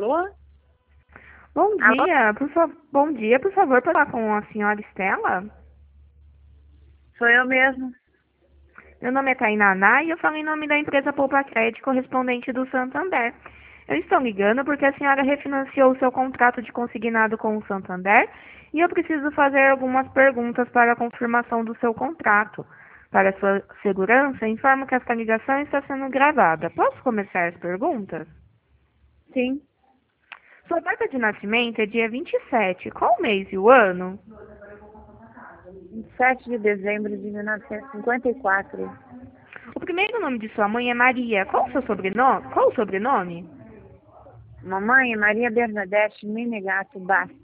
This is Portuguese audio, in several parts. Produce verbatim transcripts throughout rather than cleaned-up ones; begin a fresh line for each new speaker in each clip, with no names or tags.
Alô?
Bom
Alô?
dia, por fa... Bom dia, por favor, falar com a senhora Estela.
Sou eu mesmo.
Meu nome é Tainaná e eu falo em nome da empresa Poupa Crédito, correspondente do Santander. Eu estou ligando porque a senhora refinanciou o seu contrato de consignado com o Santander e eu preciso fazer algumas perguntas para a confirmação do seu contrato. Para sua segurança, informo que esta ligação está sendo gravada. Posso começar as perguntas?
Sim.
Sua data de nascimento é dia vinte e sete. Qual o mês e o ano?
vinte e sete de dezembro de mil novecentos e cinquenta e quatro.
O primeiro nome de sua mãe é Maria. Qual o seu sobrenome? Qual o sobrenome?
Mamãe é Maria Bernadette Menegato Bastos.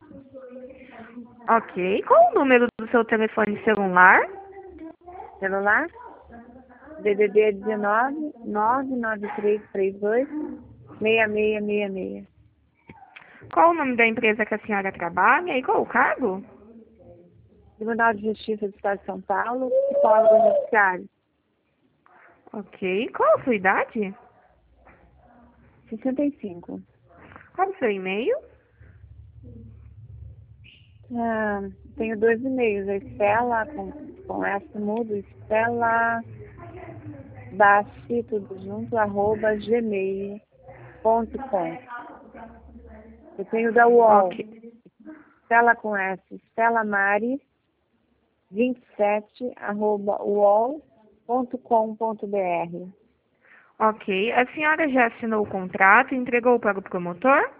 Ok. Qual o número do seu telefone celular?
Celular? D D D dezenove, nove nove três três dois, seis seis seis seis.
Qual o nome da empresa que a senhora trabalha e qual o cargo?
Tribunal de Justiça do Estado de São Paulo, psicólogo judiciário.
Ok. Qual a sua idade?
sessenta e cinco.
Qual o seu e-mail?
Ah, tenho dois e-mails, a Estela, com, com S mudo, Estela Bassi, tudo junto, arroba gmail ponto com. Eu tenho da U O L,
Ok.
Estela com S, Estela Mari, vinte e sete, arroba u o l ponto com ponto b r.
Ok. A senhora já assinou o contrato e entregou para o promotor?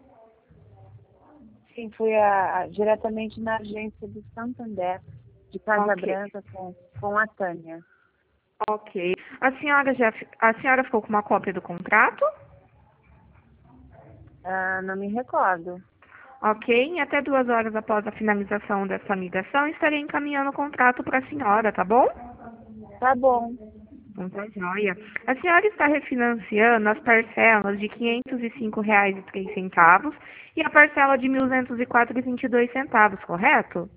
Sim, fui a, a- diretamente na agência do Santander, de Casa
Ok.
Branca, com, com a Tânia.
Ok. A senhora já, a senhora ficou com uma cópia do contrato?
Ah, não me recordo.
Ok, em até duas horas após a finalização dessa ligação, estarei encaminhando o contrato para a senhora, tá bom?
Tá bom.
Então tá joia. A senhora está refinanciando as parcelas de quinhentos e cinco reais e três centavos e a parcela de mil duzentos e quatro reais e vinte e dois centavos, correto?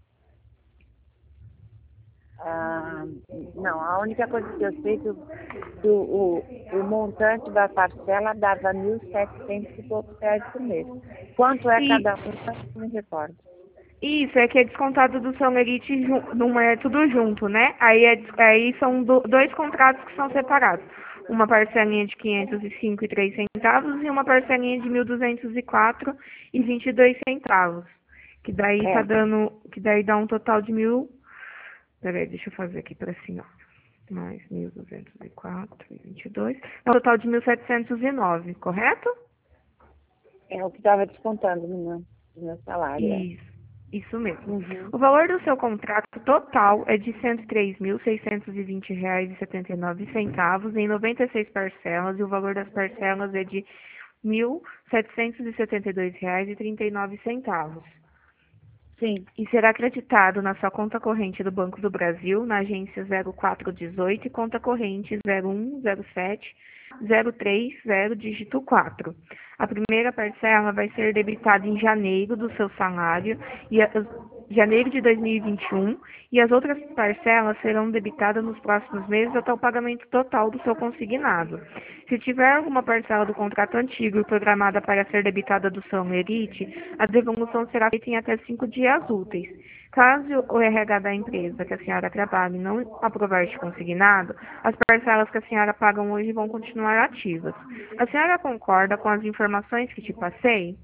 Ah, não, a única coisa que eu sei é que, o, que o, o, o montante da parcela dava mil e setecentos e poucos reais por mês. Quanto é
E
cada um, eu não me recordo.
isso é que é descontado do São Elite, ju- não é tudo junto, né? Aí, é, des- aí são do- dois contratos que são separados. Uma parcelinha de quinhentos e cinco reais e três centavos e uma parcelinha de mil duzentos e quatro reais e vinte e dois centavos. Que daí tá
É,
dando, que daí dá um total de mil. Peraí, deixa eu fazer aqui para cima. Mais mil duzentos e quatro e vinte e dois. É um total de mil setecentos e nove, correto?
é o que estava descontando no meu, no meu salário. É.
Isso, isso mesmo.
Uhum.
O valor do seu contrato total é de cento e três mil, seiscentos e vinte reais e setenta e nove centavos em noventa e seis parcelas e o valor das parcelas é de mil setecentos e setenta e dois reais e trinta e nove centavos.
Sim,
E será acreditado na sua conta corrente do Banco do Brasil, na agência zero quatro dezoito e conta corrente zero um zero sete zero três zero dígito quatro. A primeira parcela vai ser debitada em janeiro do seu salário, e a, janeiro de dois mil e vinte e um, e as outras parcelas serão debitadas nos próximos meses até o pagamento total do seu consignado. Se tiver alguma parcela do contrato antigo e programada para ser debitada do seu Merite, a devolução será feita em até cinco dias úteis. Caso o R H da empresa que a senhora trabalhe não aprovar este consignado, as parcelas que a senhora paga hoje vão continuar ativas. A senhora concorda com as informações que te passei?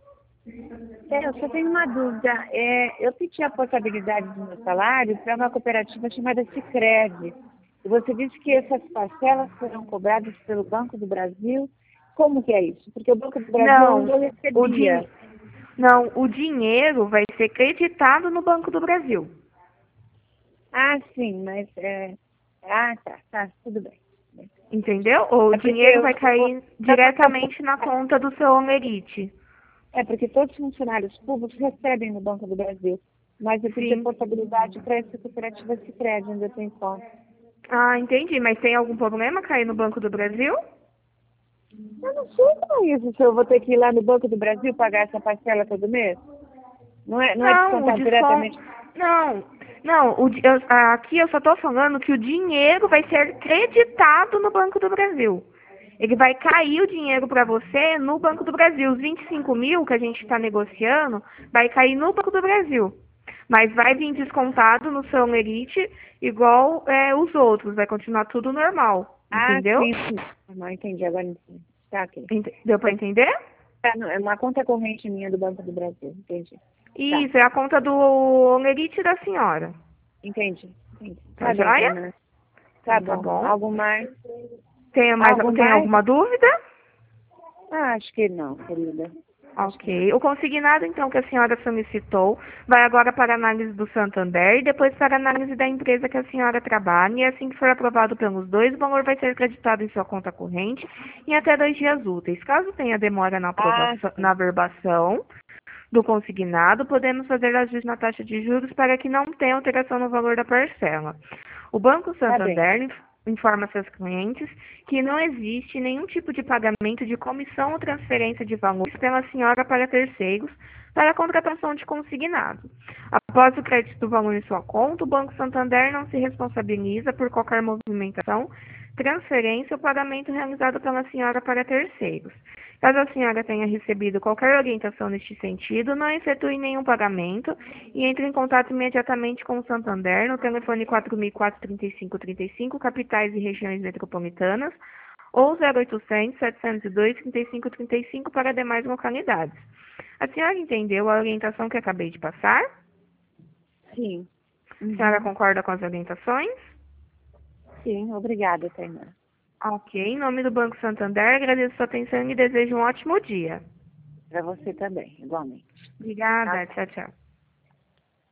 é, eu só tenho uma dúvida. É, eu pedi a portabilidade do meu salário para uma cooperativa chamada Sicredi. E você disse que essas parcelas serão cobradas pelo Banco do Brasil. Como que é isso? Porque o Banco do Brasil
Não,
onde eu
o,
recebia.
din não, o dinheiro vai ser creditado no Banco do Brasil.
Ah, sim, mas é... Ah, tá, tá, tudo bem.
Entendeu? Ou o
É porque
dinheiro
eu
vai
sou
cair
da
diretamente na conta do seu Omerite.
É porque todos os funcionários públicos recebem no Banco do Brasil. Mas eu pedi a
Sim.
portabilidade para essa cooperativa Sicredi, onde eu tenho conta.
Ah, entendi. Mas tem algum problema cair no Banco do Brasil?
Eu não sei como é isso, se eu vou ter que ir lá no Banco do Brasil pagar essa parcela todo mês. Não é, não é
Não, o
descontado
desconto.
diretamente.
Não, não. O, di- eu- aqui eu só estou falando que o dinheiro vai ser creditado no Banco do Brasil. ele vai cair o dinheiro para você no Banco do Brasil. Os vinte e cinco mil que a gente está negociando vai cair no Banco do Brasil. Mas vai vir descontado no seu Lerite igual é, os outros. Vai continuar tudo normal.
Ah,
Entendeu?
sim, sim. Não entendi, agora entendi. Tá, ok.
Ent- Deu para entender?
É uma conta corrente minha do Banco do Brasil, entendi.
Isso, tá. É a conta do Lerite da senhora.
Entendi, entendi.
Tá,
Tá bem,
joia?
Tainá. Tá,
Tá
bom.
bom.
Algo mais?
Tem, mais,
Algo
tem
mais?
alguma dúvida?
Ah, acho que não, querida.
Ok. O consignado, então, que a senhora solicitou, vai agora para a análise do Santander e depois para a análise da empresa que a senhora trabalha. E assim que for aprovado pelos dois, o valor vai ser acreditado em sua conta corrente em até dois dias úteis. Caso tenha demora na, aprovação,
Ah,
na averbação do consignado, podemos fazer ajuste na taxa de juros para que não tenha alteração no valor da parcela. O Banco
tá bem.
Santander informa seus clientes que não existe nenhum tipo de pagamento de comissão ou transferência de valores pela senhora para terceiros para a contratação de consignado. Após o crédito do valor em sua conta, o Banco Santander não se responsabiliza por qualquer movimentação, transferência ou pagamento realizado pela senhora para terceiros. Caso a senhora tenha recebido qualquer orientação neste sentido, não efetue nenhum pagamento e entre em contato imediatamente com o Santander no telefone quatro mil quatrocentos e trinta e cinco trinta e cinco, capitais e regiões metropolitanas, ou zero oitocentos, setecentos e dois, trinta e cinco trinta e cinco para demais localidades. A senhora entendeu a orientação que acabei de passar?
Sim.
A senhora concorda com as orientações?
Sim, obrigada, Tainá.
Ok. Em nome do Banco Santander, agradeço sua atenção e desejo um ótimo dia.
Para você também, igualmente.
Obrigada.
Tá.
Tchau, tchau.